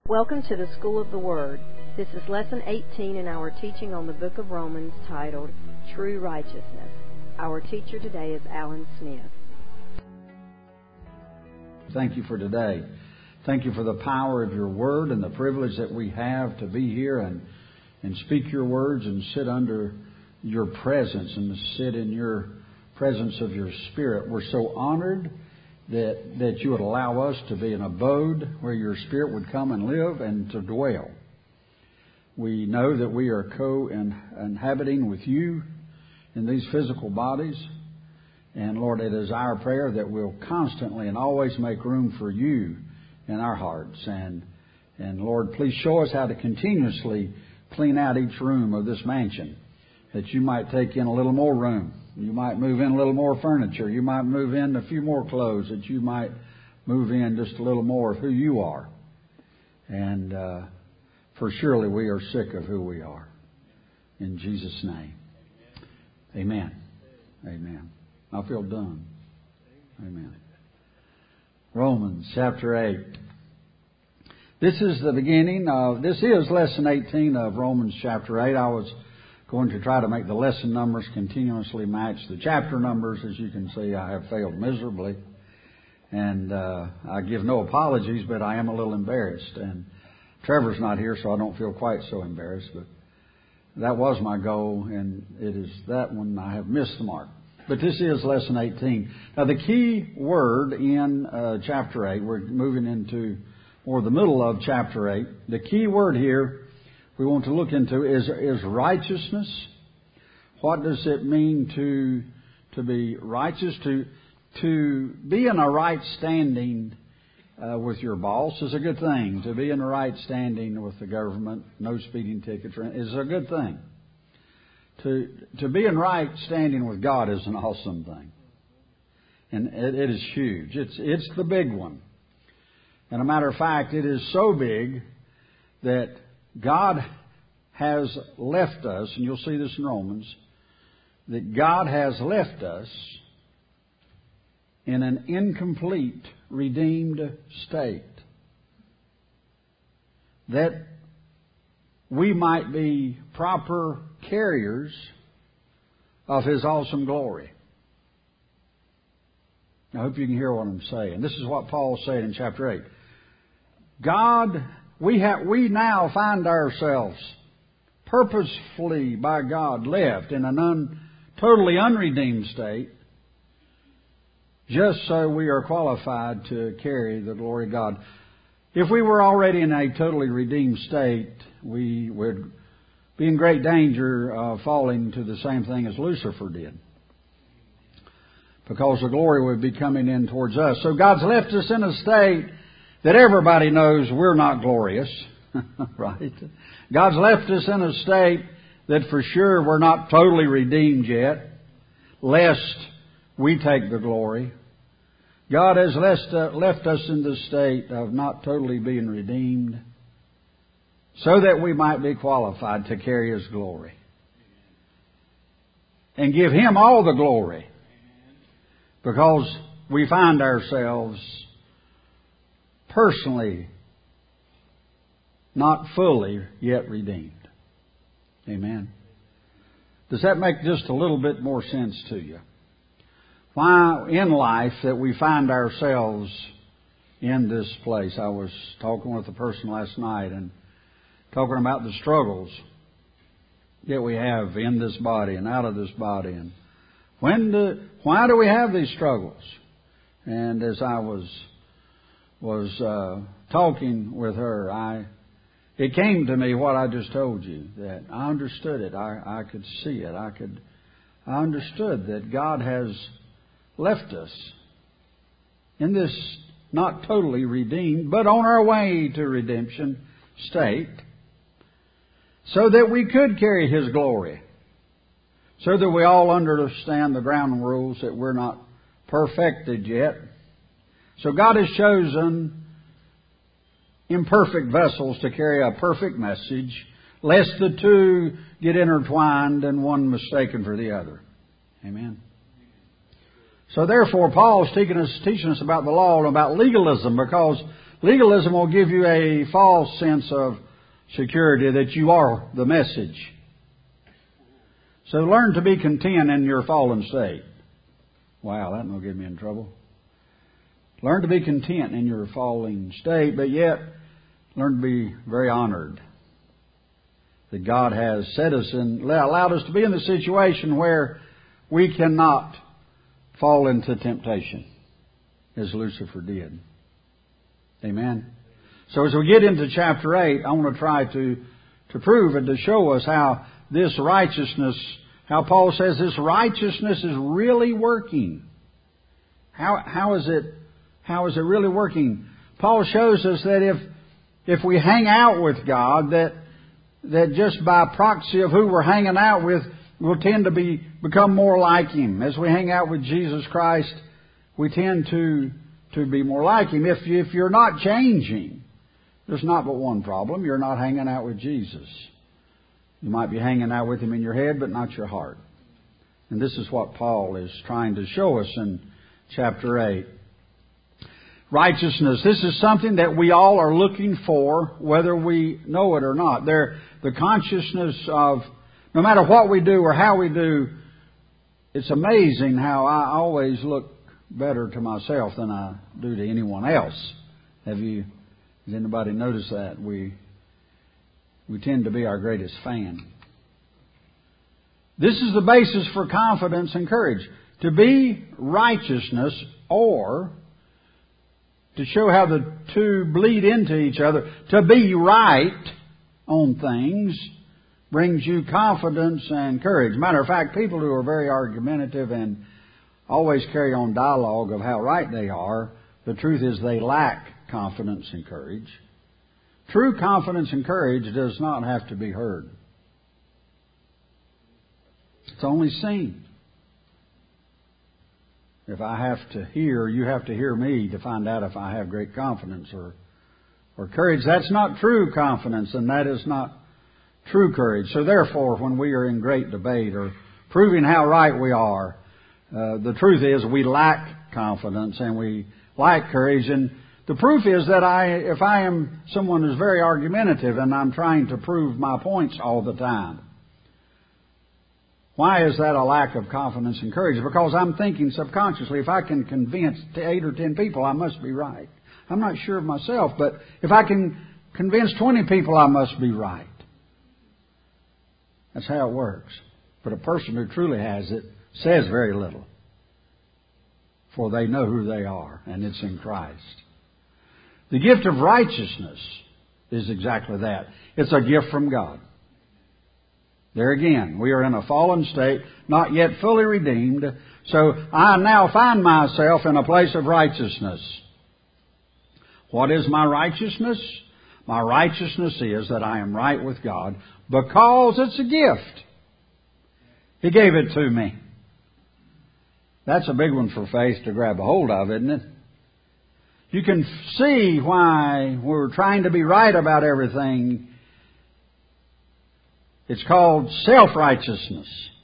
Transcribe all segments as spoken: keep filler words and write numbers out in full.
Welcome to the School of the Word. This is Lesson eighteen in our teaching on the book of Romans titled True Righteousness. Our teacher today is Alan Smith. Thank you for today. Thank you for the power of your Word and the privilege that we have to be here and, and speak your words and sit under your presence and to sit in your presence of your Spirit. We're so honored that that you would allow us to be an abode where your Spirit would come and live and to dwell. We know that we are co-inhabiting with you in these physical bodies. And Lord, it is our prayer that we'll constantly and always make room for you in our hearts. And, and Lord, please show us how to continuously clean out each room of this mansion, that you might take in a little more room. You might move in a little more furniture. You might move in a few more clothes. That you might move in just a little more of who you are. And uh, for surely we are sick of who we are. In Jesus' name. Amen. Amen. I feel done. Amen. Romans chapter eight. This is the beginning of, this is lesson eighteen of Romans chapter eight. I was going to try to make the lesson numbers continuously match the chapter numbers. As you can see, I have failed miserably. And uh, I give no apologies, but I am a little embarrassed. And Trevor's not here, so I don't feel quite so embarrassed. But that was my goal, and it is that one I have missed the mark. But this is lesson eighteen. Now, the key word in uh, chapter eight, we're moving into more the middle of chapter eight. The key word here we want to look into is, is righteousness. What does it mean to to be righteous? To to be in a right standing uh, with your boss is a good thing. To be in a right standing with the government, no speeding tickets, is a good thing. To to be in right standing with God is an awesome thing, and it, it is huge. It's it's the big one. And a matter of fact, it is so big that God has left us, and you'll see this in Romans, that God has left us in an incomplete, redeemed state, that we might be proper carriers of His awesome glory. I hope you can hear what I'm saying. This is what Paul said in chapter eight. God, we have, we now find ourselves purposefully by God left in an un, totally unredeemed state, just so we are qualified to carry the glory of God. If we were already in a totally redeemed state, we would be in great danger of falling to the same thing as Lucifer did, because the glory would be coming in towards us. So God's left us in a state that everybody knows we're not glorious, right? God's left us in a state that for sure we're not totally redeemed yet, lest we take the glory. God has left, uh, left us in the state of not totally being redeemed, so that we might be qualified to carry His glory and give Him all the glory, because we find ourselves personally not fully yet redeemed. Amen. Does that make just a little bit more sense to you? Why in life that we find ourselves in this place? I was talking with a person last night and talking about the struggles that we have in this body and out of this body. And when do, why do we have these struggles? And as I was was uh, talking with her, I it came to me what I just told you, that I understood it. I, I could see it. I could I understood that God has left us in this not totally redeemed, but on our way to redemption state, so that we could carry His glory, so that we all understand the ground rules, that we're not perfected yet. So God has chosen imperfect vessels to carry a perfect message, lest the two get intertwined and one mistaken for the other. Amen. So therefore, Paul is teaching us, teaching us about the law and about legalism, because Legalism will give you a false sense of security that you are the message. So learn to be content in your fallen state. Wow, that will get me in trouble. Learn to be content in your falling state, but yet learn to be very honored that God has set us and allowed us to be in the situation where we cannot fall into temptation as Lucifer did. Amen. So as we get into chapter eight, I want to try to, to prove and to show us how this righteousness, how Paul says this righteousness is really working. How, how is it, how is it really working? Paul shows us that if, if we hang out with God, that, that just by proxy of who we're hanging out with, we'll tend to be, become more like Him. As we hang out with Jesus Christ, we tend to, to be more like Him. If, if you're not changing, there's not but one problem. You're not hanging out with Jesus. You might be hanging out with Him in your head, but not your heart. And this is what Paul is trying to show us in chapter eight. Righteousness. This is something that we all are looking for, whether we know it or not. There, the consciousness of, no matter what we do or how we do, it's amazing how I always look better to myself than I do to anyone else. Have you, has anybody noticed that? We, we tend to be our greatest fan. This is the basis for confidence and courage. To be righteousness, or to show how the two bleed into each other, to be right on things brings you confidence and courage. Matter of fact, people who are very argumentative and always carry on dialogue of how right they are, the truth is they lack confidence and courage. True confidence and courage does not have to be heard. It's only seen. If I have to hear, you have to hear me to find out if I have great confidence or, or courage. That's not true confidence, and that is not true courage. So therefore, when we are in great debate or proving how right we are, uh, the truth is we lack confidence and we lack courage. And the proof is that I, if I am someone who's very argumentative and I'm trying to prove my points all the time, why is that a lack of confidence and courage? Because I'm thinking subconsciously, if I can convince eight or ten people, I must be right. I'm not sure of myself, but if I can convince twenty people, I must be right. That's how it works. But a person who truly has it says very little, for they know who they are, and it's in Christ. The gift of righteousness is exactly that. It's a gift from God. There again, we are in a fallen state, not yet fully redeemed, so I now find myself in a place of righteousness. What is my righteousness? My righteousness is that I am right with God because it's a gift. He gave it to me. That's a big one for faith to grab a hold of, isn't it? You can see why we're trying to be right about everything. It's called self-righteousness.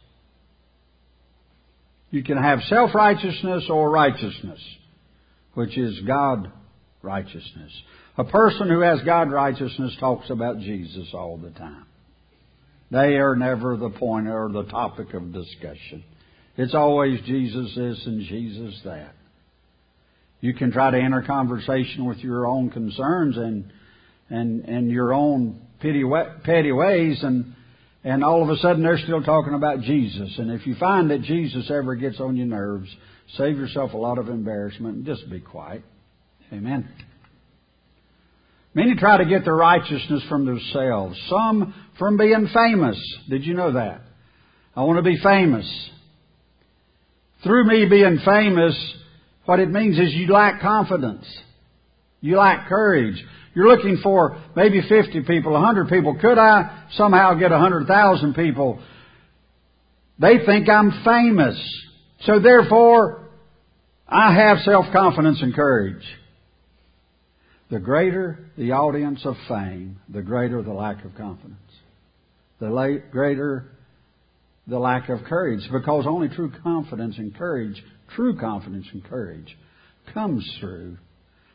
You can have self-righteousness or righteousness, which is God-righteousness. A person who has God-righteousness talks about Jesus all the time. They are never the point or the topic of discussion. It's always Jesus this and Jesus that. You can try to enter conversation with your own concerns and and and your own petty petty ways, and and all of a sudden they're still talking about Jesus. And if you find that Jesus ever gets on your nerves, save yourself a lot of embarrassment and just be quiet. Amen. Many try to get their righteousness from themselves. Some from being famous. Did you know that? I want to be famous. Through me being famous, what it means is you lack confidence. You lack courage. You're looking for maybe fifty people, one hundred people. Could I somehow get one hundred thousand people? They think I'm famous. So therefore, I have self-confidence and courage. The greater the audience of fame, the greater the lack of confidence. The la- greater the lack of courage. Because only true confidence and courage, true confidence and courage, comes through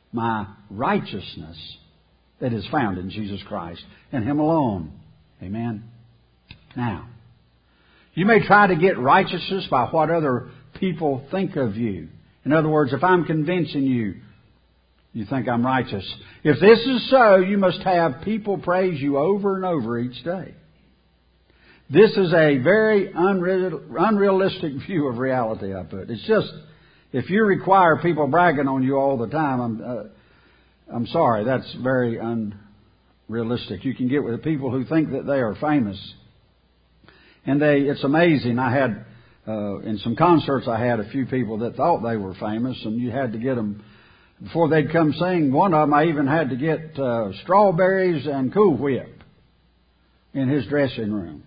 my righteousness that is found in Jesus Christ and Him alone. Amen. Now, you may try to get righteousness by what other people think of you. In other words, if I'm convincing you, you think I'm righteous. If this is so, you must have people praise you over and over each day. This is a very unreal, unrealistic view of reality, I put. It's just, if you require people bragging on you all the time, I'm, uh, I'm sorry, that's very unrealistic. You can get with people who think that they are famous. And they, it's amazing. I had, uh, in some concerts, I had a few people that thought they were famous, and you had to get them, before they'd come sing, one of them I even had to get uh, strawberries and Cool Whip in his dressing room.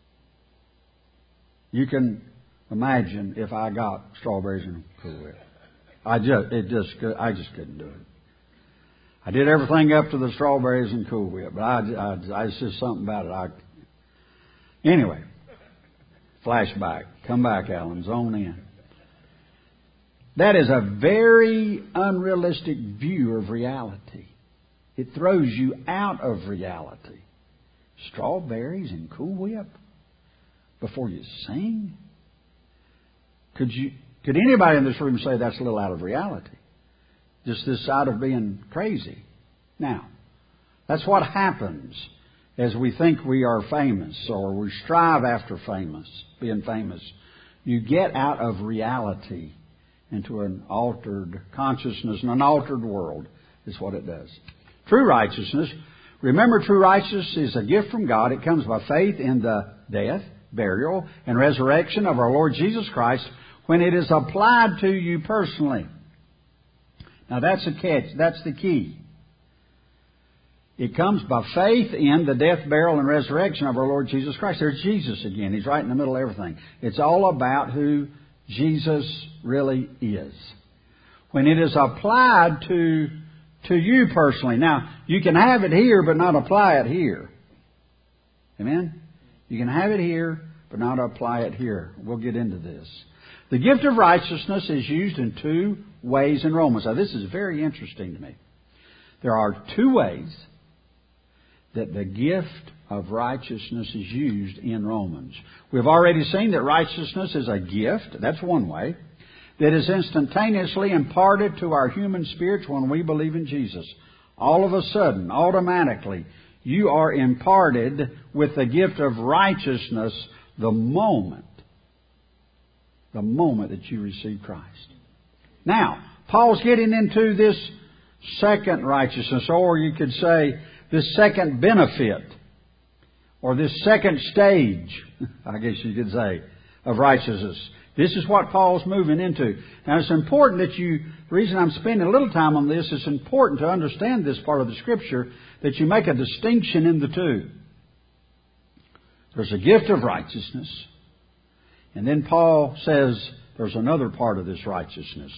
You can imagine if I got strawberries and Cool Whip. I just, it just, I just couldn't do it. I did everything up to the strawberries and Cool Whip, but I, I, I it's just something about it. I, anyway, flashback. Come back, Alan. Zone in. That is a very unrealistic view of reality. It throws you out of reality. Strawberries and Cool Whip before you sing? Could you? Could anybody in this room say that's a little out of reality? Just this side of being crazy. Now, that's what happens as we think we are famous or we strive after famous, being famous. You get out of reality into an altered consciousness and an altered world is what it does. True righteousness. Remember, true righteousness is a gift from God. It comes by faith in the death, burial, and resurrection of our Lord Jesus Christ when it is applied to you personally. Now that's a catch. That's the key. It comes by faith in the death, burial, and resurrection of our Lord Jesus Christ. There's Jesus again. He's right in the middle of everything. It's all about who Jesus really is. When it is applied to, to you personally. Now, you can have it here, but not apply it here. Amen? You can have it here, but not apply it here. We'll get into this. The gift of righteousness is used in two ways in Romans. Now, this is very interesting to me. There are two ways that the gift of righteousness is used in Romans. We've already seen that righteousness is a gift. That's one way. That is instantaneously imparted to our human spirits when we believe in Jesus. All of a sudden, automatically, you are imparted with the gift of righteousness the moment, the moment that you receive Christ. Now, Paul's getting into this second righteousness, or you could say this second benefit, or this second stage, I guess you could say, of righteousness. This is what Paul's moving into. Now it's important that you, the reason I'm spending a little time on this, it's important to understand this part of the Scripture, that you make a distinction in the two. There's a gift of righteousness, and then Paul says there's another part of this righteousness.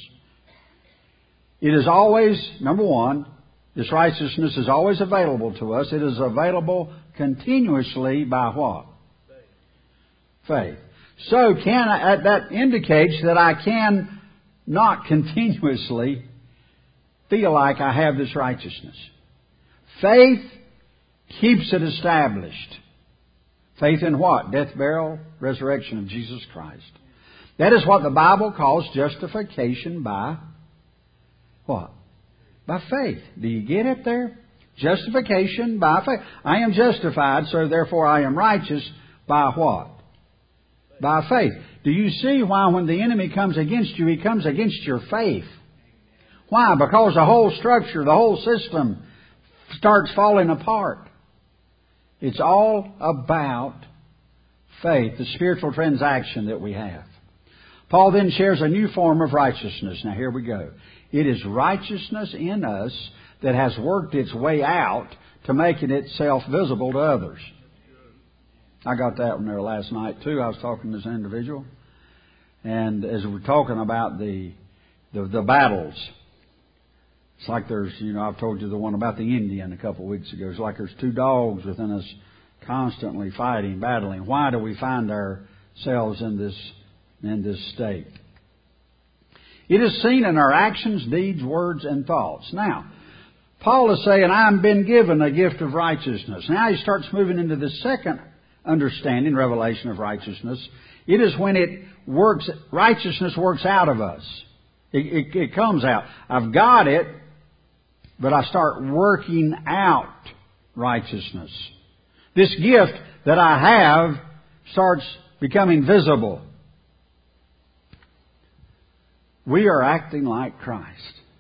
It is always, number one, this righteousness is always available to us. It is available continuously by what? Faith. Faith. So can I, that indicates that I can not continuously feel like I have this righteousness. Faith keeps it established. Faith in what? Death, burial, resurrection of Jesus Christ. That is what the Bible calls justification by what? By faith. Do you get it there? Justification by faith. I am justified, so therefore I am righteous by what? By faith. Do you see why when the enemy comes against you, he comes against your faith? Why? Because the whole structure, the whole system starts falling apart. It's all about faith, the spiritual transaction that we have. Paul then shares a new form of righteousness. Now here we go. It is righteousness in us that has worked its way out to making itself visible to others. I got that one there last night too. I was talking to this individual, and as we're talking about the, the the battles, it's like there's, you know, I've told you the one about the Indian a couple of weeks ago. It's like there's two dogs within us constantly fighting, battling. Why do we find ourselves in this in this state? It is seen in our actions, deeds, words, and thoughts. Now, Paul is saying, I've been given a gift of righteousness. Now he starts moving into the second understanding, revelation of righteousness. It is when it works, righteousness works out of us. It, it, it comes out. I've got it, but I start working out righteousness. This gift that I have starts becoming visible. We are acting like Christ.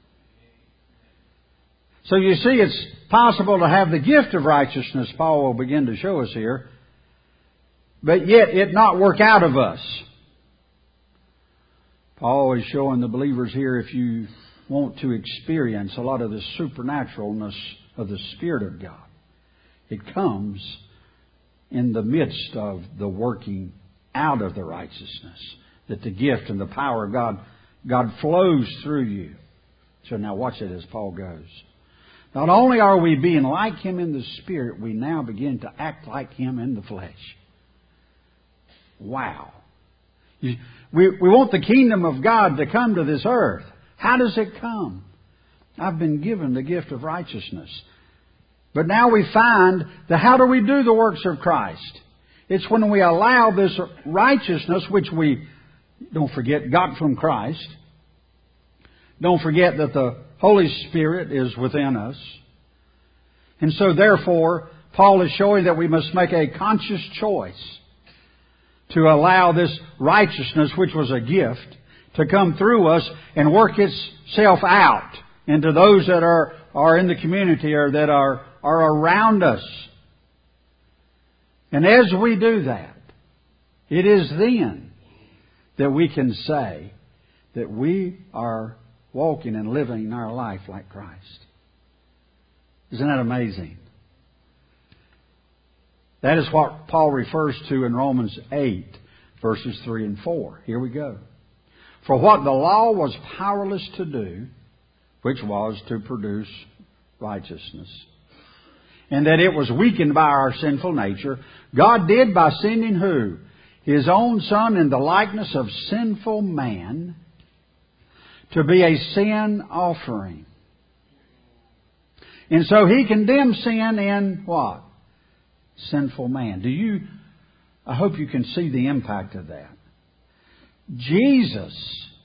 So you see, it's possible to have the gift of righteousness, Paul will begin to show us here, but yet it not work out of us. Paul is showing the believers here, if you want to experience a lot of the supernaturalness of the Spirit of God, it comes in the midst of the working out of the righteousness, that the gift and the power of God, God flows through you. So now watch it as Paul goes. Not only are we being like Him in the Spirit, we now begin to act like Him in the flesh. Wow. You, we, we want the kingdom of God to come to this earth. How does it come? I've been given the gift of righteousness. But now we find that how do we do the works of Christ? It's when we allow this righteousness, which we, don't forget, got from Christ. Don't forget that the Holy Spirit is within us. And so therefore, Paul is showing that we must make a conscious choice to allow this righteousness, which was a gift, to come through us and work itself out into those that are, are in the community or that are, are around us. And as we do that, it is then that we can say that we are walking and living our life like Christ. Isn't that amazing? That is what Paul refers to in Romans eight, verses three and four. Here we go. For what the law was powerless to do, which was to produce righteousness, and that it was weakened by our sinful nature, God did by sending who? His own Son in the likeness of sinful man to be a sin offering. And so He condemned sin in what? Sinful man. Do you, I hope you can see the impact of that. Jesus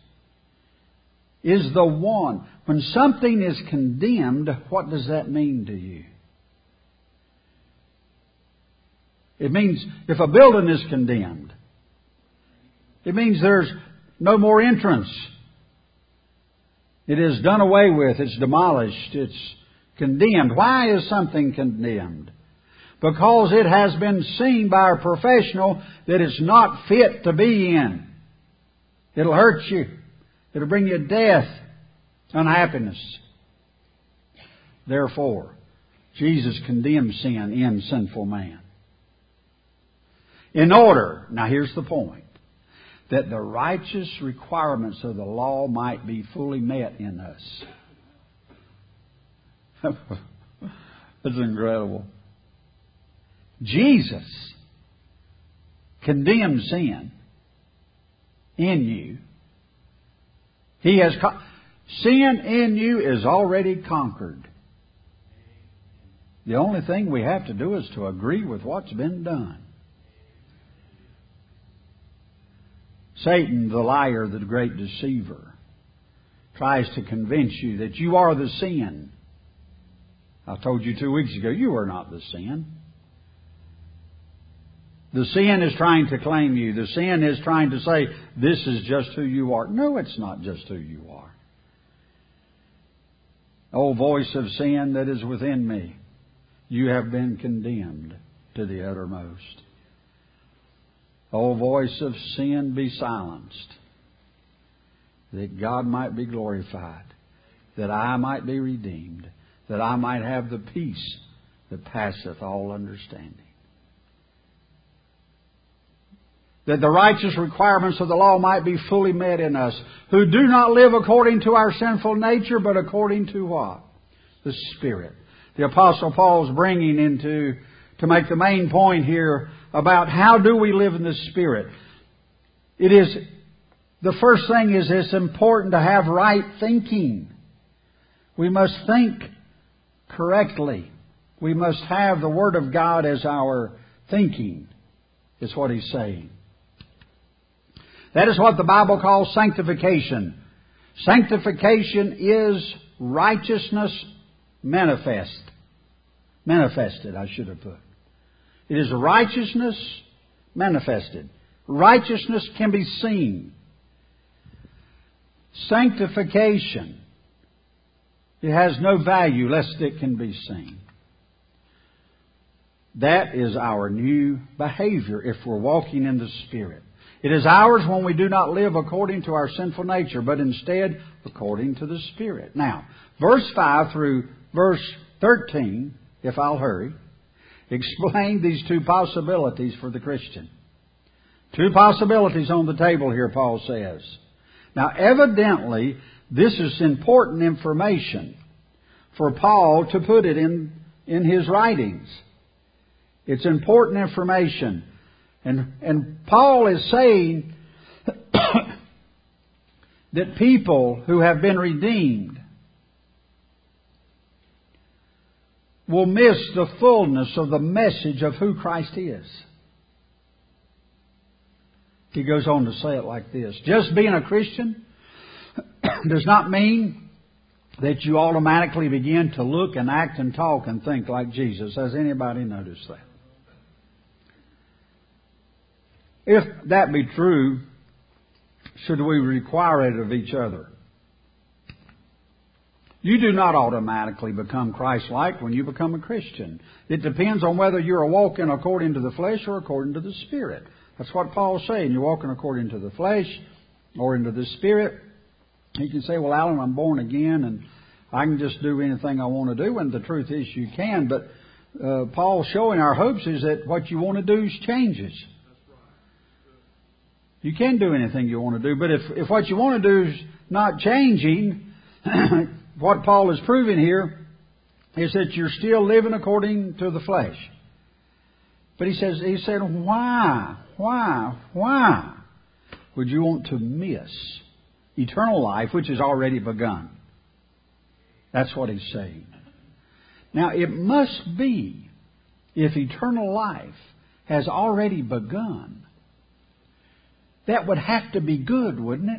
is the one. When something is condemned, what does that mean to you? It means if a building is condemned, it means there's no more entrance. It is done away with. It's demolished. It's condemned. Why is something condemned? Because it has been seen by a professional that it's not fit to be in. It'll hurt you. It'll bring you death, unhappiness. Therefore, Jesus condemned sin in sinful man. In order, now here's the point, that the righteous requirements of the law might be fully met in us. That's incredible. Jesus condemned sin in you. He has con- sin in you is already conquered. The only thing we have to do is to agree with what's been done. Satan, the liar, the great deceiver, tries to convince you that you are the sin. I told you two weeks ago, you are not the sin. The sin is trying to claim you. The sin is trying to say, this is just who you are. No, it's not just who you are. O voice of sin that is within me, you have been condemned to the uttermost. O voice of sin, be silenced, that God might be glorified, that I might be redeemed, that I might have the peace that passeth all understanding. That the righteous requirements of the law might be fully met in us, who do not live according to our sinful nature, but according to what? The Spirit. The Apostle Paul's bringing into, to make the main point here about how do we live in the Spirit. It is the first thing is it's important to have right thinking. We must think correctly. We must have the Word of God as our thinking, is what he's saying. That is what the Bible calls sanctification. Sanctification is righteousness manifest. Manifested, I should have put. It is righteousness manifested. Righteousness can be seen. Sanctification, it has no value lest it can be seen. That is our new behavior if we're walking in the Spirit. It is ours when we do not live according to our sinful nature, but instead according to the Spirit. Now, verse five through verse thirteen, if I'll hurry, explain these two possibilities for the Christian. Two possibilities on the table here, Paul says. Now, evidently, this is important information for Paul to put it in, in his writings. It's important information. And, and Paul is saying that people who have been redeemed will miss the fullness of the message of who Christ is. He goes on to say it like this. Just being a Christian does not mean that you automatically begin to look and act and talk and think like Jesus. Has anybody noticed that? If that be true, should we require it of each other? You do not automatically become Christ-like when you become a Christian. It depends on whether you're walking according to the flesh or according to the Spirit. That's what Paul's saying. You're walking according to the flesh or into the Spirit. You can say, well, Alan, I'm born again and I can just do anything I want to do. And the truth is you can. But uh, Paul's showing our hopes is that what you want to do changes. You can do anything you want to do. But if, if what you want to do is not changing, what Paul is proving here is that you're still living according to the flesh. But he says, he said, why, why, why would you want to miss eternal life, which has already begun? That's what he's saying. Now, it must be, if eternal life has already begun, that would have to be good, wouldn't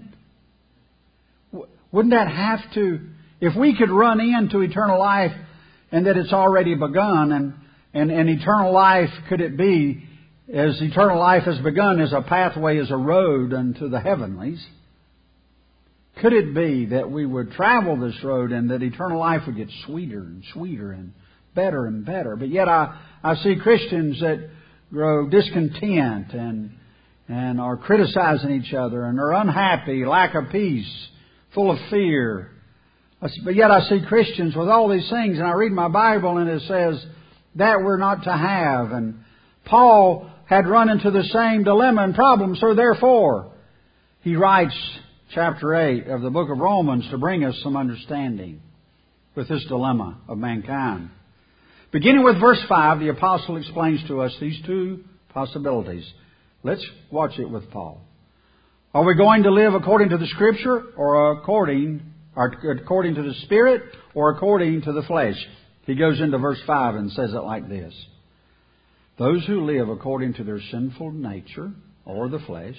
it? Wouldn't that have to, if we could run into eternal life and that it's already begun, and, and, and eternal life, could it be, as eternal life has begun as a pathway, as a road unto the heavenlies, could it be that we would travel this road and that eternal life would get sweeter and sweeter and better and better? But yet I, I see Christians that grow discontent and and are criticizing each other and are unhappy, lack of peace, full of fear. But yet I see Christians with all these things, and I read my Bible and it says that we're not to have. And Paul had run into the same dilemma and problem, so therefore he writes chapter eight of the book of Romans to bring us some understanding with this dilemma of mankind. Beginning with verse five, the apostle explains to us these two possibilities. Let's watch it with Paul. Are we going to live according to the Scripture or according, or according to the Spirit or according to the flesh? He goes into verse five and says it like this. Those who live according to their sinful nature or the flesh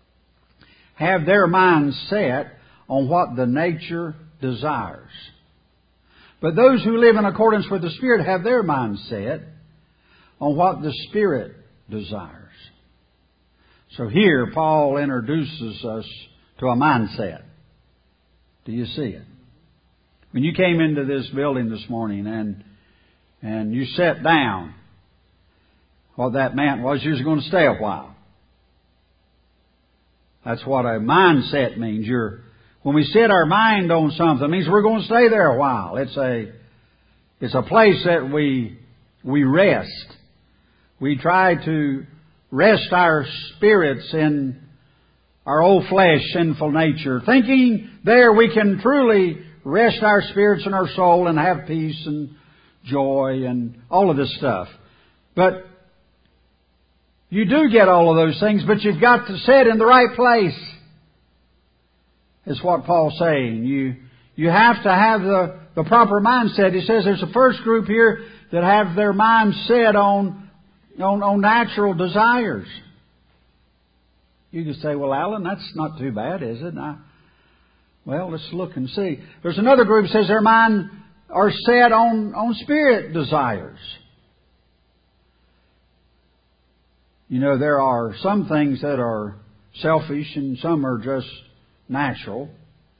have their minds set on what the nature desires. But those who live in accordance with the Spirit have their minds set on what the Spirit desires. So here, Paul introduces us to a mindset. Do you see it? When you came into this building this morning and and you sat down, what that meant was you was going to stay a while. That's what a mindset means. You're, when we set our mind on something, it means we're going to stay there a while. It's a it's a place that we we rest. We try to rest our spirits in our old flesh, sinful nature, thinking there we can truly rest our spirits and our soul and have peace and joy and all of this stuff. But you do get all of those things, but you've got to set in the right place. is what Paul's saying. You, you have to have the, the proper mindset. He says there's a first group here that have their mind set on, on, on natural desires. You can say, well, Alan, that's not too bad, is it? I, well, let's look and see. There's another group that says their mind are set on, on spirit desires. You know, there are some things that are selfish and some are just natural.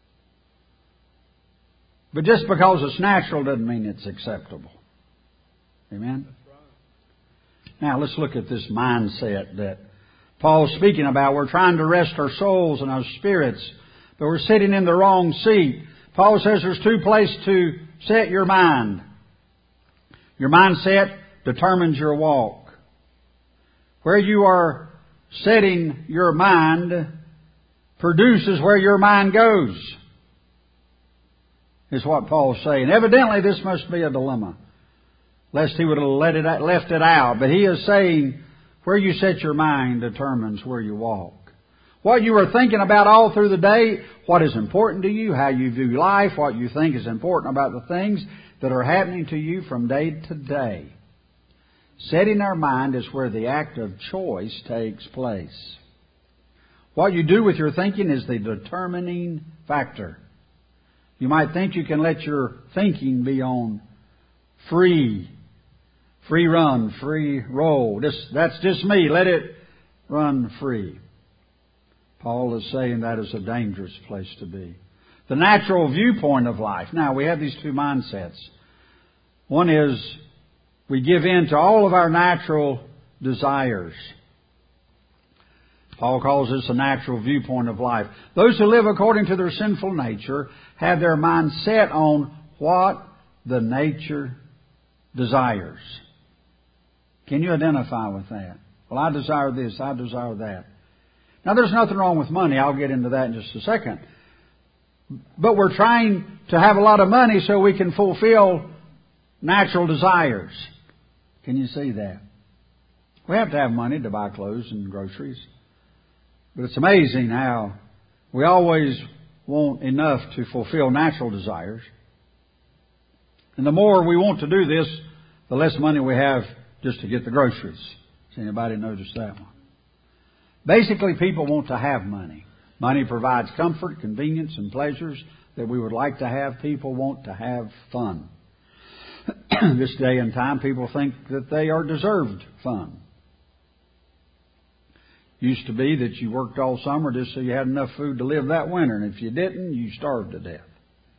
But just because it's natural doesn't mean it's acceptable. Amen? Now, let's look at this mindset that Paul's speaking about. We're trying to rest our souls and our spirits, but we're sitting in the wrong seat. Paul says there's two places to set your mind. Your mindset determines your walk. Where you are setting your mind produces where your mind goes, is what Paul's saying. Evidently, this must be a dilemma, lest he would have let it, left it out. But he is saying, where you set your mind determines where you walk. What you are thinking about all through the day, what is important to you, how you view life, what you think is important about the things that are happening to you from day to day. Setting our mind is where the act of choice takes place. What you do with your thinking is the determining factor. You might think you can let your thinking be on free, free run, free roll. Just, that's just me. Let it run free. Paul is saying that is a dangerous place to be. The natural viewpoint of life. Now, we have these two mindsets. One is we give in to all of our natural desires. Paul calls this a natural viewpoint of life. Those who live according to their sinful nature have their mind set on what the nature desires. Can you identify with that? Well, I desire this, I desire that. Now, there's nothing wrong with money. I'll get into that in just a second. But we're trying to have a lot of money so we can fulfill natural desires. Can you see that? We have to have money to buy clothes and groceries. But it's amazing how we always want enough to fulfill natural desires. And the more we want to do this, the less money we have just to get the groceries. Has anybody noticed that one? Basically, people want to have money. Money provides comfort, convenience, and pleasures that we would like to have. People want to have fun. This day and time, people think that they are deserved fun. Used to be that you worked all summer just so you had enough food to live that winter, and if you didn't, you starved to death.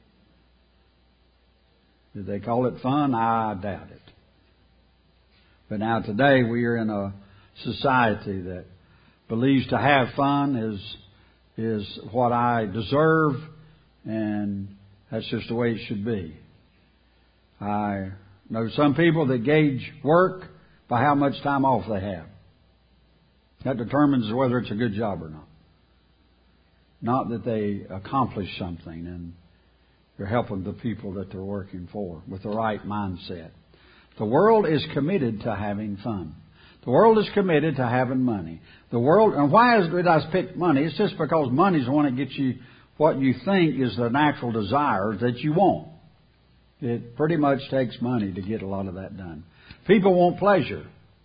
Did they call it fun? I doubt it. But now today we are in a society that believes to have fun is is what I deserve, and that's just the way it should be. I know some people that gauge work by how much time off they have. That determines whether it's a good job or not. Not that they accomplish something and they're helping the people that they're working for with the right mindset. The world is committed to having fun. The world is committed to having money. The world, and why did I pick money? It's just because money is the one that gets you what you think is the natural desires that you want. It pretty much takes money to get a lot of that done. People want pleasure.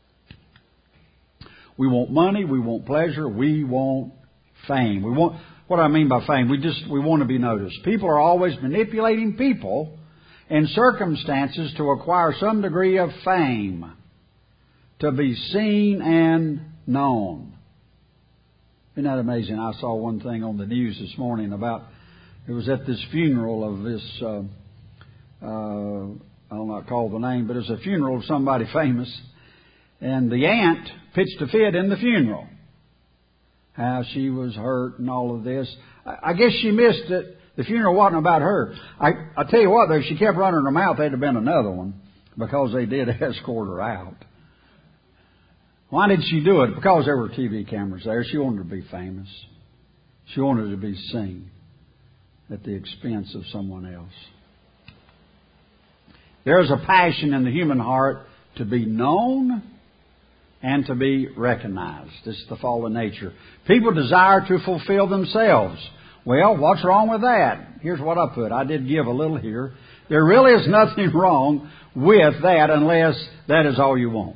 We want money, we want pleasure, we want fame. We want, what do I mean by fame? We just, we want to be noticed. People are always manipulating people and circumstances to acquire some degree of fame, to be seen and known. Isn't that amazing? I saw one thing on the news this morning about, it was at this funeral of this, uh, uh, I'll not call the name, but it was a funeral of somebody famous. And the aunt pitched a fit in the funeral. How she was hurt and all of this. I, I guess she missed it. The funeral wasn't about her. I, I tell you what, though, if she kept running her mouth, there'd have been another one, because they did escort her out. Why did she do it? Because there were T V cameras there. She wanted to be famous. She wanted to be seen at the expense of someone else. There is a passion in the human heart to be known and to be recognized. This is the fallen nature. People desire to fulfill themselves. Well, what's wrong with that? Here's what I put. I did give a little here. There really is nothing wrong with that unless that is all you want.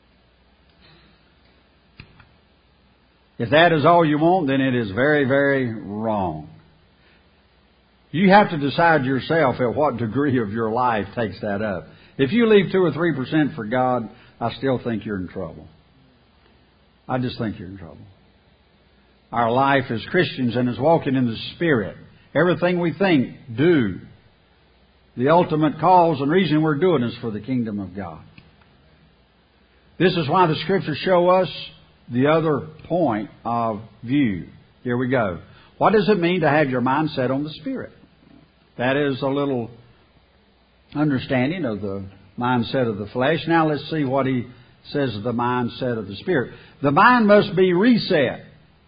If that is all you want, then it is very, very wrong. You have to decide yourself at what degree of your life takes that up. If you leave two or three percent for God, I still think you're in trouble. I just think you're in trouble. Our life as Christians and as walking in the Spirit, everything we think, do, the ultimate cause and reason we're doing is for the kingdom of God. This is why the Scriptures show us the other point of view. Here we go. What does it mean to have your mind set on the Spirit? That is a little understanding of the mindset of the flesh. Now let's see what he says of the mindset of the Spirit. The mind must be reset.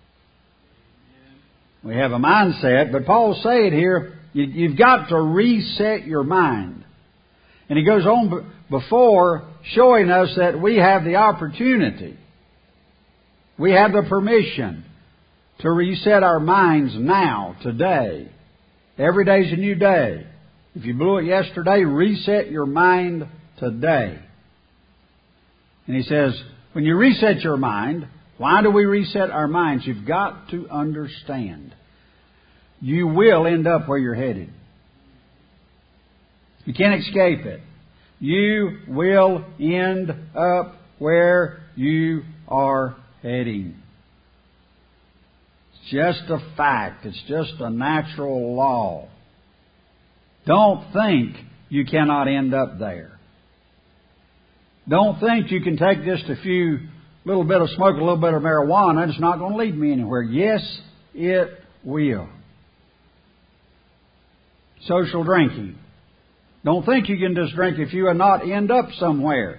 We have a mindset, but Paul's saying here, you, you've got to reset your mind. And he goes on b- before showing us that we have the opportunity, we have the permission to reset our minds now, today. Every day is a new day. If you blew it yesterday, reset your mind today. And he says, when you reset your mind, why do we reset our minds? You've got to understand. You will end up where you're headed. You can't escape it. You will end up where you are heading. It's just a fact. It's just a natural law. Don't think you cannot end up there. Don't think you can take just a few, little bit of smoke, a little bit of marijuana, and it's not going to lead me anywhere. Yes, it will. Social drinking. Don't think you can just drink a few and not end up somewhere.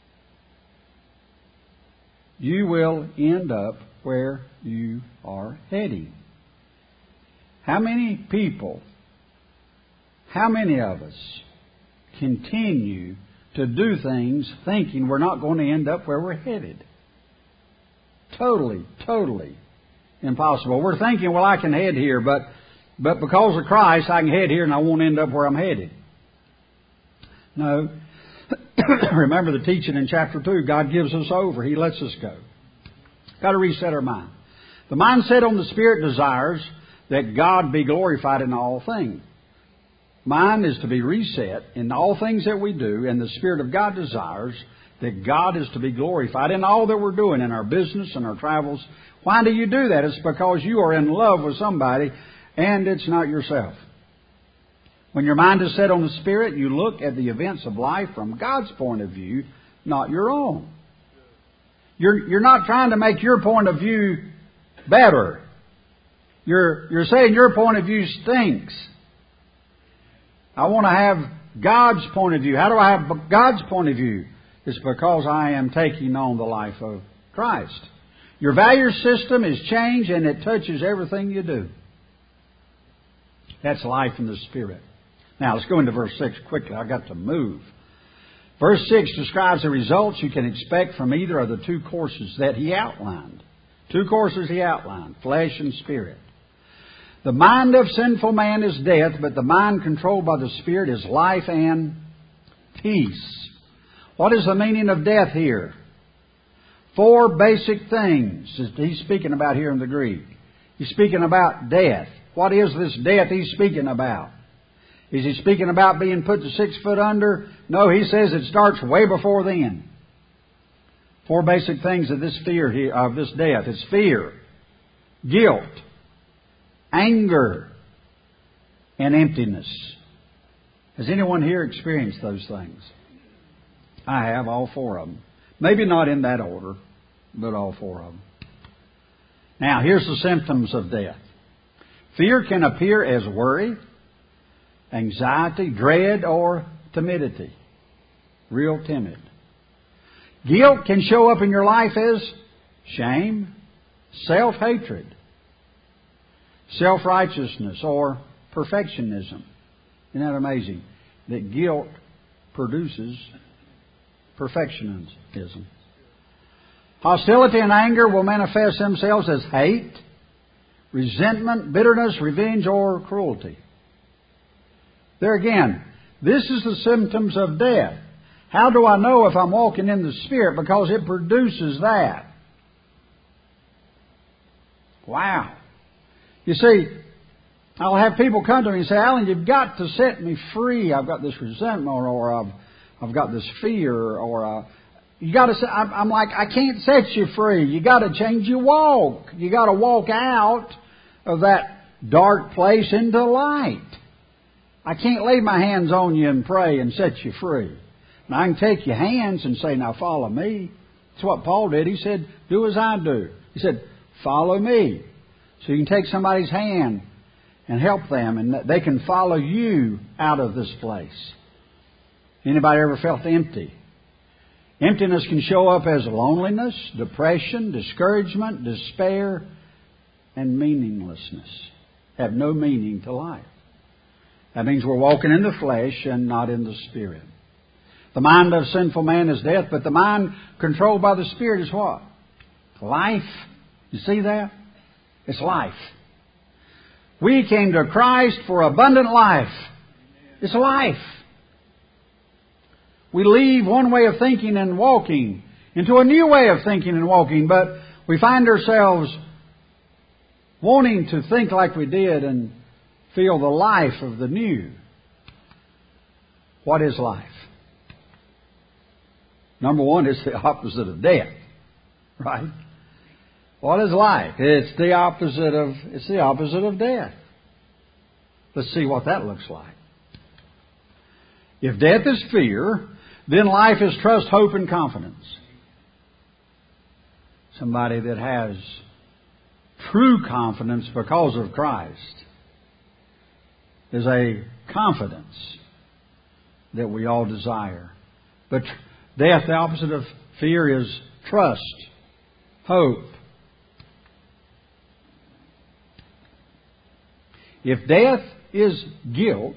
You will end up where you are heading. How many people, how many of us continue to do things thinking we're not going to end up where we're headed? Totally, totally impossible. We're thinking, well, I can head here, but but because of Christ, I can head here and I won't end up where I'm headed. No. Remember the teaching in chapter two. God gives us over. He lets us go. Got to reset our mind. The mindset on the Spirit desires that God be glorified in all things. Mind is to be reset in all things that we do, and the Spirit of God desires that God is to be glorified in all that we're doing, in our business and our travels. Why do you do that? It's because you are in love with somebody, and it's not yourself. When your mind is set on the Spirit, you look at the events of life from God's point of view, not your own. You're, you're not trying to make your point of view better. You're, you're saying your point of view stinks. I want to have God's point of view. How do I have God's point of view? It's because I am taking on the life of Christ. Your value system is changed and it touches everything you do. That's life in the Spirit. Now let's go into verse six quickly. I've got to move. Verse six describes the results you can expect from either of the two courses that he outlined. Two courses he outlined, flesh and spirit. The mind of sinful man is death, but the mind controlled by the Spirit is life and peace. What is the meaning of death here? Four basic things he's speaking about here in the Greek. He's speaking about death. What is this death he's speaking about? Is he speaking about being put to six foot under? No, he says it starts way before then. Four basic things of this fear, of this death. It's fear, guilt, anger, and emptiness. Has anyone here experienced those things? I have, all four of them. Maybe not in that order, but all four of them. Now, here's the symptoms of death. Fear can appear as worry, anxiety, dread, or timidity. Real timid. Guilt can show up in your life as shame, self-hatred, self-righteousness, or perfectionism. Isn't that amazing? That guilt produces perfectionism. Hostility and anger will manifest themselves as hate, resentment, bitterness, revenge, or cruelty. There again, this is the symptoms of death. How do I know if I'm walking in the Spirit? Because it produces that. Wow. You see, I'll have people come to me and say, Alan, you've got to set me free. I've got this resentment, or, or I've, I've got this fear, or uh, you got to. Say, I'm, I'm like, I can't set you free. You got to change your walk. You got to walk out of that dark place into light. I can't lay my hands on you and pray and set you free. Now, I can take your hands and say, now follow me. That's what Paul did. He said, do as I do. He said, follow me. So you can take somebody's hand and help them, and they can follow you out of this place. Anybody ever felt empty? Emptiness can show up as loneliness, depression, discouragement, despair, and meaninglessness. Have no meaning to life. That means we're walking in the flesh and not in the Spirit. The mind of sinful man is death, but the mind controlled by the Spirit is what? Life. You see that? It's life. We came to Christ for abundant life. It's life. We leave one way of thinking and walking into a new way of thinking and walking, but we find ourselves wanting to think like we did and feel the life of the new. What is life? Number one, it's the opposite of death. Right? What is life? It's the opposite of it's the opposite of death. Let's see what that looks like. If death is fear, then life is trust, hope, and confidence. Somebody that has true confidence because of Christ is a confidence that we all desire. But death, the opposite of fear, is trust, hope. If death is guilt,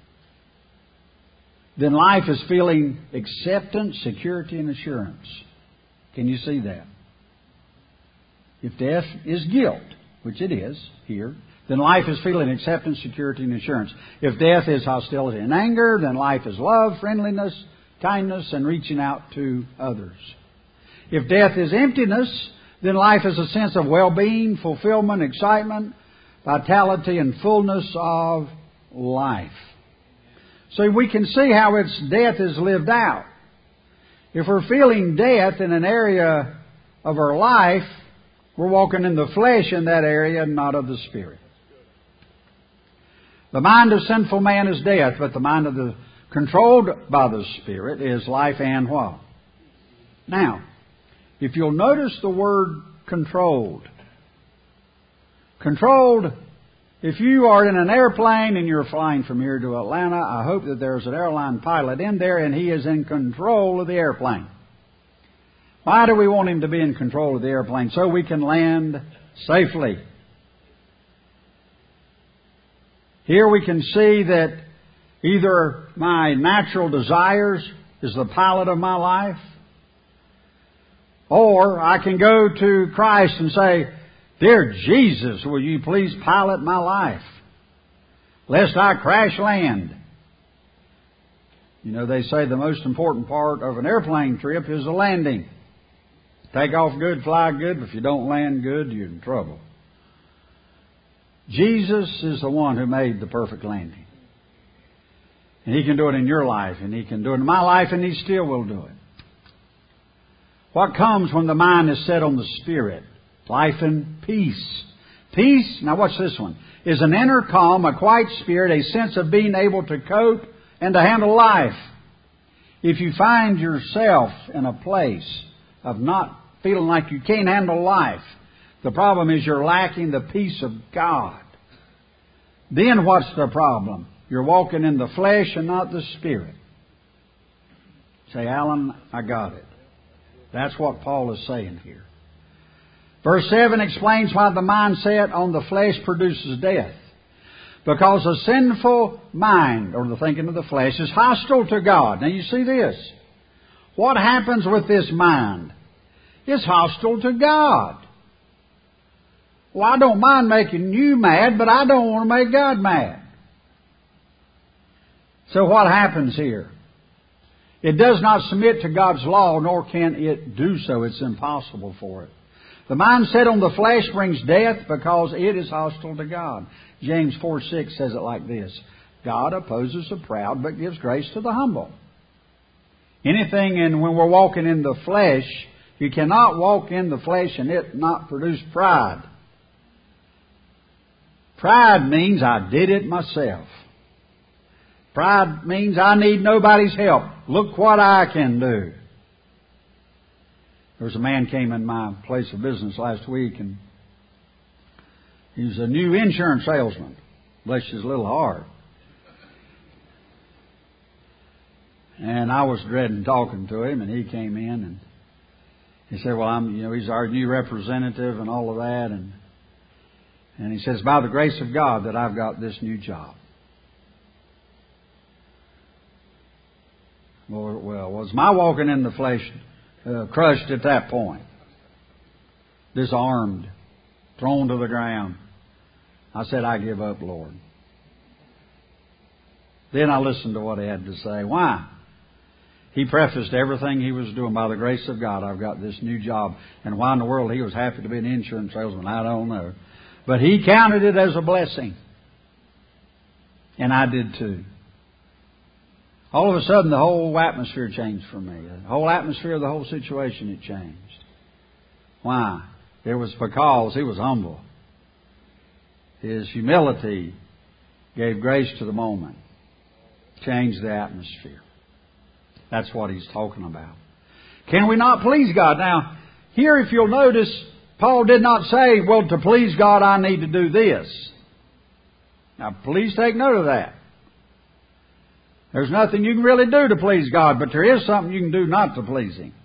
then life is feeling acceptance, security, and assurance. Can you see that? If death is guilt, which it is here, then life is feeling acceptance, security, and assurance. If death is hostility and anger, then life is love, friendliness, kindness, and reaching out to others. If death is emptiness, then life is a sense of well-being, fulfillment, excitement, vitality, and fullness of life. So we can see how its death is lived out. If we're feeling death in an area of our life, we're walking in the flesh in that area and not of the Spirit. The mind of sinful man is death, but the mind of the controlled by the Spirit is life and what? Now, if you'll notice the word controlled. Controlled, if you are in an airplane and you're flying from here to Atlanta, I hope that there's an airline pilot in there and he is in control of the airplane. Why do we want him to be in control of the airplane? So we can land safely. Here we can see that either my natural desires is the pilot of my life, or I can go to Christ and say, Dear Jesus, will you please pilot my life, lest I crash land. You know, they say the most important part of an airplane trip is the landing. Take off good, fly good, but if you don't land good, you're in trouble. Jesus is the one who made the perfect landing. And He can do it in your life, and He can do it in my life, and He still will do it. What comes when the mind is set on the Spirit? Life and peace. Peace, now watch this one, is an inner calm, a quiet spirit, a sense of being able to cope and to handle life. If you find yourself in a place of not feeling like you can't handle life, the problem is you're lacking the peace of God. Then what's the problem? You're walking in the flesh and not the Spirit. Say, Alan, I got it. That's what Paul is saying here. Verse seven explains why the mindset on the flesh produces death. Because a sinful mind, or the thinking of the flesh, is hostile to God. Now you see this. What happens with this mind? It's hostile to God. Well, I don't mind making you mad, but I don't want to make God mad. So what happens here? It does not submit to God's law, nor can it do so. It's impossible for it. The mind set on the flesh brings death because it is hostile to God. James four six says it like this: God opposes the proud, but gives grace to the humble. Anything in when we're walking in the flesh, you cannot walk in the flesh and it not produce pride. Pride means I did it myself. Pride means I need nobody's help. Look what I can do. There was a man came in my place of business last week, and he was a new insurance salesman. Bless his little heart. And I was dreading talking to him, and he came in and he said, "Well, I'm, you know, he's our new representative and all of that," and and he says, "By the grace of God that I've got this new job." Well, well was my walking in the flesh uh, crushed at that point? Disarmed, thrown to the ground. I said, "I give up, Lord." Then I listened to what he had to say. Why? He prefaced everything he was doing, "By the grace of God, I've got this new job." And why in the world he was happy to be an insurance salesman, I don't know. But he counted it as a blessing. And I did too. All of a sudden, the whole atmosphere changed for me. The whole atmosphere of the whole situation, it changed. Why? It was because he was humble. His humility gave grace to the moment. Changed the atmosphere. That's what he's talking about. Can we not please God? Now, here if you'll notice, Paul did not say, well, to please God I need to do this. Now, please take note of that. There's nothing you can really do to please God, but there is something you can do not to please Him.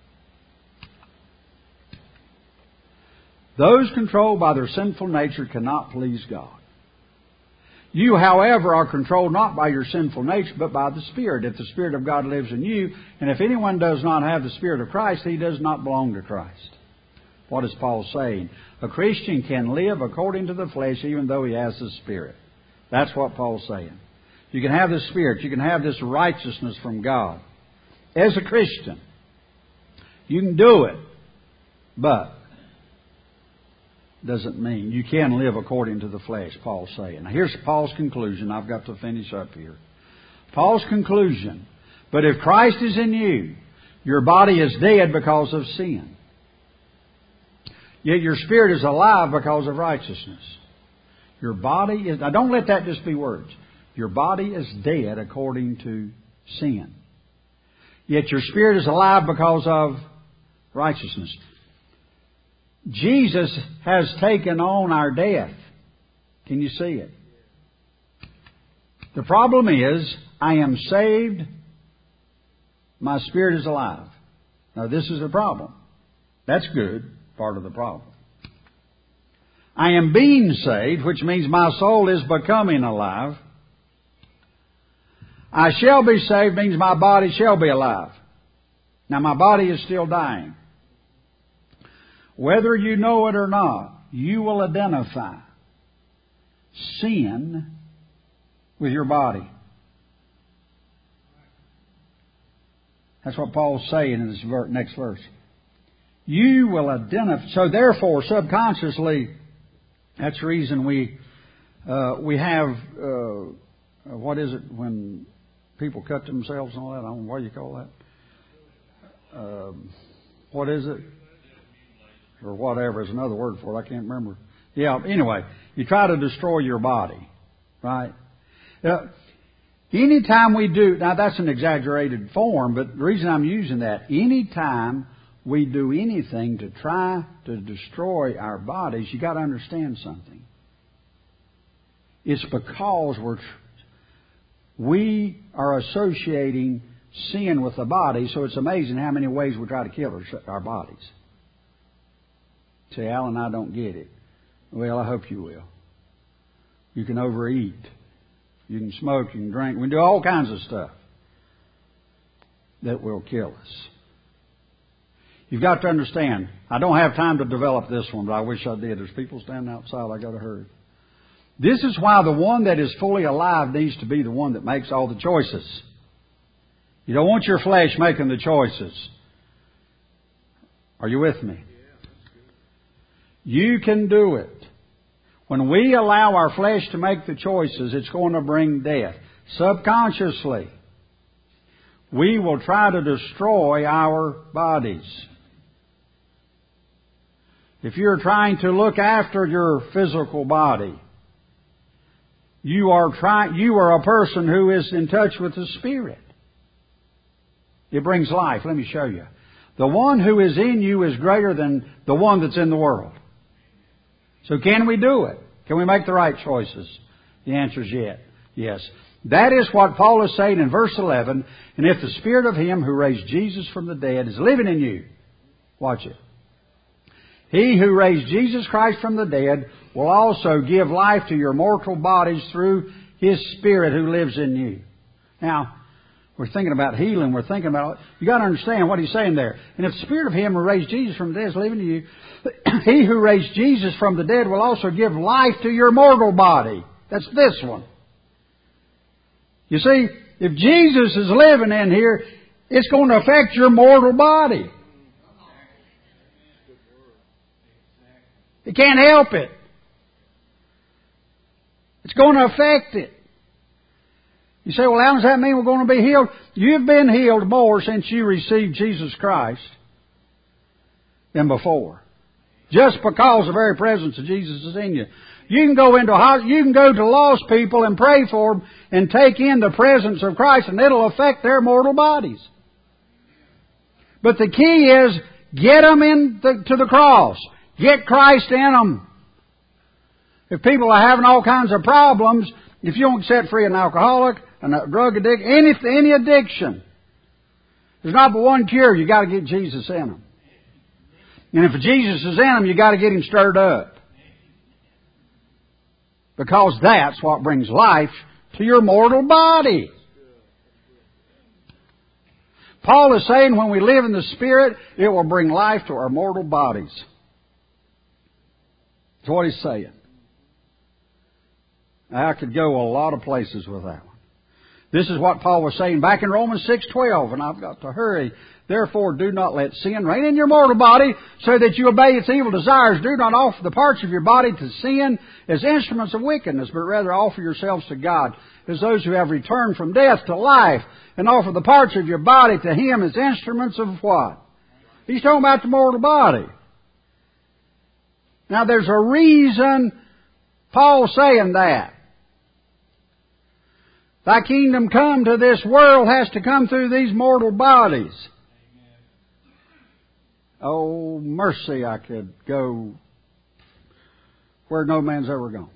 Those controlled by their sinful nature cannot please God. You, however, are controlled not by your sinful nature, but by the Spirit. If the Spirit of God lives in you, and if anyone does not have the Spirit of Christ, he does not belong to Christ. What is Paul saying? A Christian can live according to the flesh even though he has the Spirit. That's what Paul's saying. You can have the Spirit. You can have this righteousness from God. As a Christian, you can do it, but doesn't mean you can live according to the flesh, Paul's saying. Now here's Paul's conclusion. I've got to finish up here. Paul's conclusion. But if Christ is in you, your body is dead because of sin. Yet your spirit is alive because of righteousness. Your body is... Now don't let that just be words. Your body is dead according to sin. Yet your spirit is alive because of righteousness. Jesus has taken on our death. Can you see it? The problem is, I am saved, my spirit is alive. Now this is a problem. That's good, part of the problem. I am being saved, which means my soul is becoming alive. I shall be saved means my body shall be alive. Now my body is still dying. Whether you know it or not, you will identify sin with your body. That's what Paul's saying in this next verse. You will identify. So therefore, subconsciously, that's the reason we uh, we have uh, what is it when people cut themselves and all that? I don't know what do you call that. Uh, what is it? Or whatever is another word for it. I can't remember. Yeah, anyway, you try to destroy your body, right? Uh, anytime we do, now that's an exaggerated form, but the reason I'm using that, anytime we do anything to try to destroy our bodies, you got to understand something. It's because we're we are associating sin with the body, so it's amazing how many ways we try to kill our, our bodies. Say, Alan, I don't get it. Well, I hope you will. You can overeat. You can smoke. You can drink. We can do all kinds of stuff that will kill us. You've got to understand, I don't have time to develop this one, but I wish I did. There's people standing outside. I got to hurry. This is why the one that is fully alive needs to be the one that makes all the choices. You don't want your flesh making the choices. Are you with me? You can do it. When we allow our flesh to make the choices, it's going to bring death. Subconsciously, we will try to destroy our bodies. If you're trying to look after your physical body, you are trying, you are a person who is in touch with the Spirit. It brings life. Let me show you. The one who is in you is greater than the one that's in the world. So can we do it? Can we make the right choices? The answer is yes. Yes. That is what Paul is saying in verse eleven. And if the Spirit of Him who raised Jesus from the dead is living in you, watch it. He who raised Jesus Christ from the dead will also give life to your mortal bodies through His Spirit who lives in you. Now, we're thinking about healing. We're thinking about... You got to understand what he's saying there. And if the Spirit of Him who raised Jesus from the dead is living in you, He who raised Jesus from the dead will also give life to your mortal body. That's this one. You see, if Jesus is living in here, it's going to affect your mortal body. It can't help it. It's going to affect it. You say, well, how does that mean we're going to be healed? You've been healed more since you received Jesus Christ than before. Just because the very presence of Jesus is in you. You can go into you can go to lost people and pray for them and take in the presence of Christ, and it'll affect their mortal bodies. But the key is get them in the, to the cross. Get Christ in them. If people are having all kinds of problems, if you don't set free an alcoholic, a drug addict, any, any addiction, there's not but one cure. You got to get Jesus in them. And if Jesus is in them, you got to get Him stirred up. Because that's what brings life to your mortal body. Paul is saying when we live in the Spirit, it will bring life to our mortal bodies. That's what he's saying. I could go a lot of places with that one. This is what Paul was saying back in Romans six twelve, and I've got to hurry. Therefore, do not let sin reign in your mortal body, so that you obey its evil desires. Do not offer the parts of your body to sin as instruments of wickedness, but rather offer yourselves to God as those who have returned from death to life, and offer the parts of your body to Him as instruments of what? He's talking about the mortal body. Now, there's a reason Paul's saying that. Thy kingdom come to this world has to come through these mortal bodies. Oh, mercy, I could go where no man's ever gone.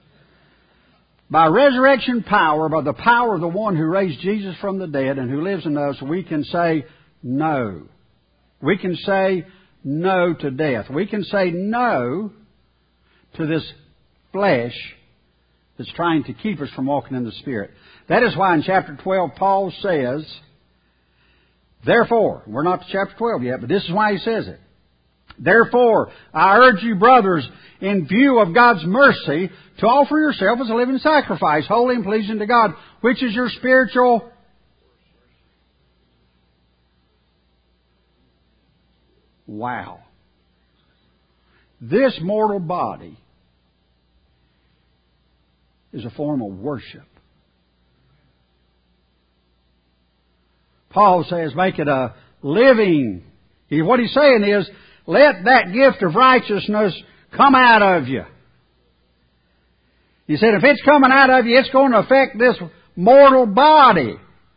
By resurrection power, by the power of the one who raised Jesus from the dead and who lives in us, we can say no. We can say no to death. We can say no to this flesh that's trying to keep us from walking in the Spirit. That is why in chapter twelve Paul says, therefore, we're not to chapter twelve yet, but this is why he says it. Therefore, I urge you, brothers, in view of God's mercy, to offer yourself as a living sacrifice, holy and pleasing to God, which is your spiritual. Wow. This mortal body is a form of worship. Paul says, make it a living. What he's saying is, let that gift of righteousness come out of you. He said, if it's coming out of you, it's going to affect this mortal body.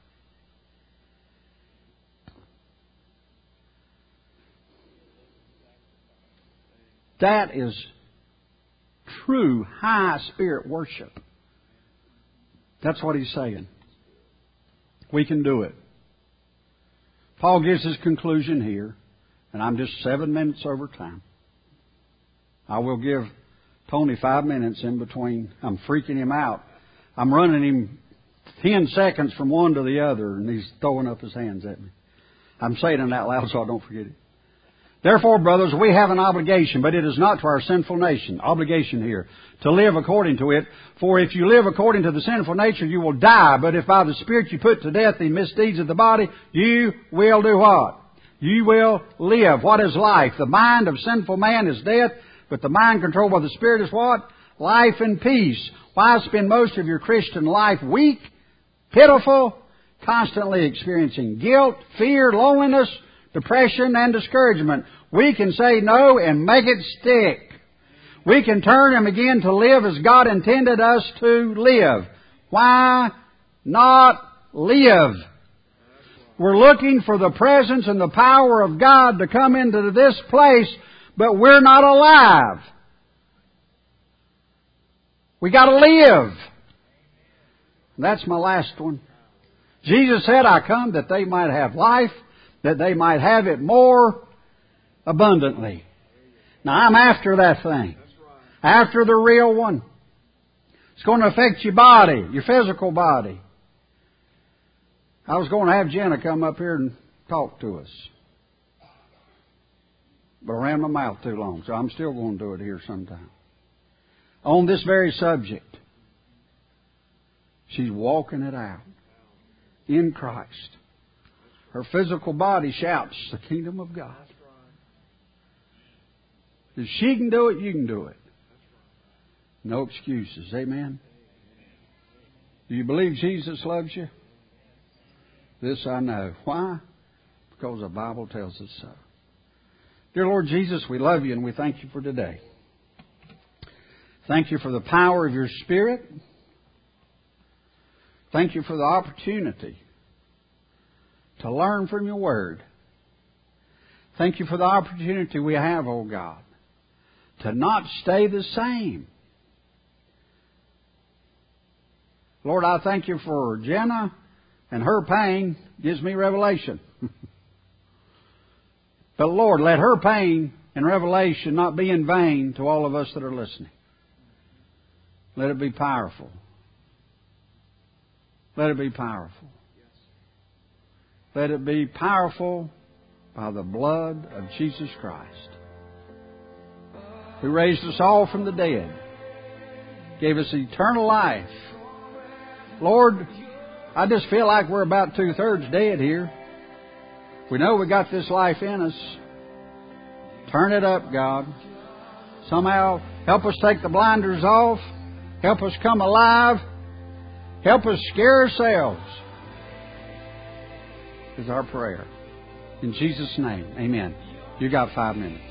That is true high spirit worship. That's what he's saying. We can do it. Paul gives his conclusion here, and I'm just seven minutes over time. I will give Tony five minutes in between. I'm freaking him out. I'm running him ten seconds from one to the other, and he's throwing up his hands at me. I'm saying it out loud so I don't forget it. Therefore, brothers, we have an obligation, but it is not to our sinful nation, obligation here, to live according to it. For if you live according to the sinful nature, you will die. But if by the Spirit you put to death the misdeeds of the body, you will do what? You will live. What is life? The mind of sinful man is death, but the mind controlled by the Spirit is what? Life and peace. Why spend most of your Christian life weak, pitiful, constantly experiencing guilt, fear, loneliness, depression, and discouragement? We can say no and make it stick. We can turn and begin to live as God intended us to live. Why not live? We're looking for the presence and the power of God to come into this place, but we're not alive. We got to live. That's my last one. Jesus said, I come that they might have life, that they might have it more abundantly. Now, I'm after that thing. After the real one. It's going to affect your body, your physical body. I was going to have Jenna come up here and talk to us. But I ran my mouth too long, so I'm still going to do it here sometime. On this very subject. She's walking it out. In Christ. Her physical body shouts the kingdom of God. If she can do it, you can do it. No excuses. Amen. Do you believe Jesus loves you? This I know. Why? Because the Bible tells us so. Dear Lord Jesus, we love you and we thank you for today. Thank you for the power of your Spirit. Thank you for the opportunity to learn from your Word. Thank you for the opportunity we have, oh God, to not stay the same. Lord, I thank you for Jenna, and her pain gives me revelation. But Lord, let her pain and revelation not be in vain to all of us that are listening. Let it be powerful. Let it be powerful. Let it be powerful by the blood of Jesus Christ, who raised us all from the dead, gave us eternal life. Lord, I just feel like we're about two-thirds dead here. We know we got this life in us. Turn it up, God. Somehow help us take the blinders off. Help us come alive. Help us scare ourselves. Is our prayer. In Jesus' name, amen. You got five minutes.